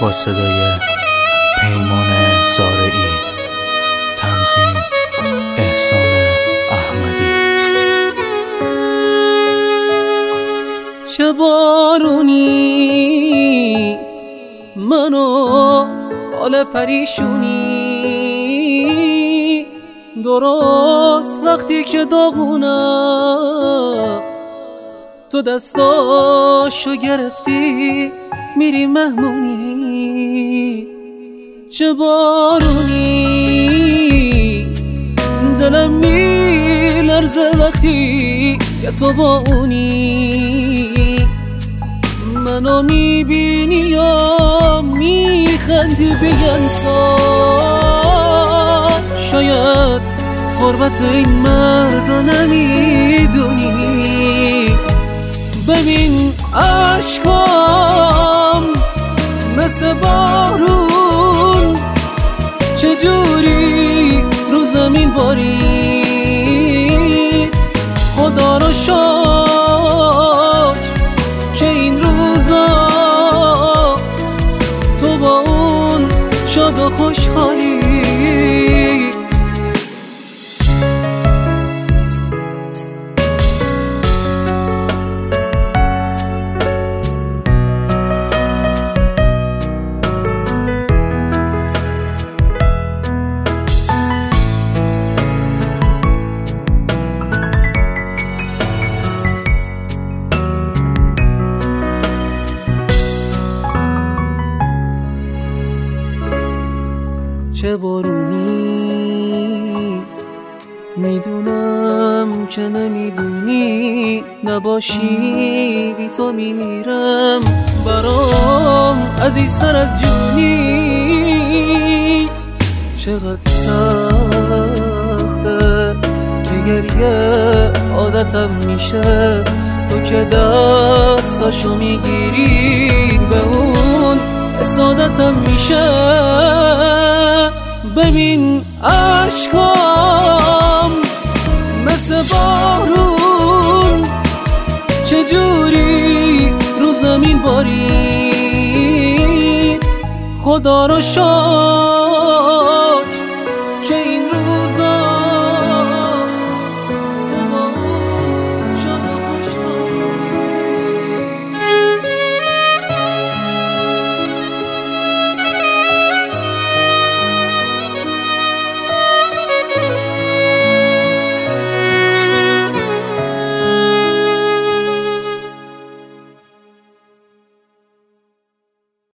با صدای پیمان زارعی، تنظیم احسان احمدی. چه بارونی منو حال پریشونی، درست وقتی که داغونم تو دستاشو گرفتی میری مهمونی. چه بارونی دلم میلرزه وقتی که تو با اونی، منو میبینی یا میخندی به انصاف. شاید قربت این مردا نمیدونی. ببین عشقام مثل بارون چجوری رو زمین بارید. خدا رو شکر که این روزا تو با اون شاد و خوشحالی. چه بارونی میدونم که نمیدونی، نباشی بی تو میمیرم برام عزیزتر از جونی. چقدر سخته که گریه عادتم میشه، تو که دستاشو میگیری به اون سعادتم میشه. ببین عشقام مثل بارون چجوری رو زمین بارید. خدا رو شکر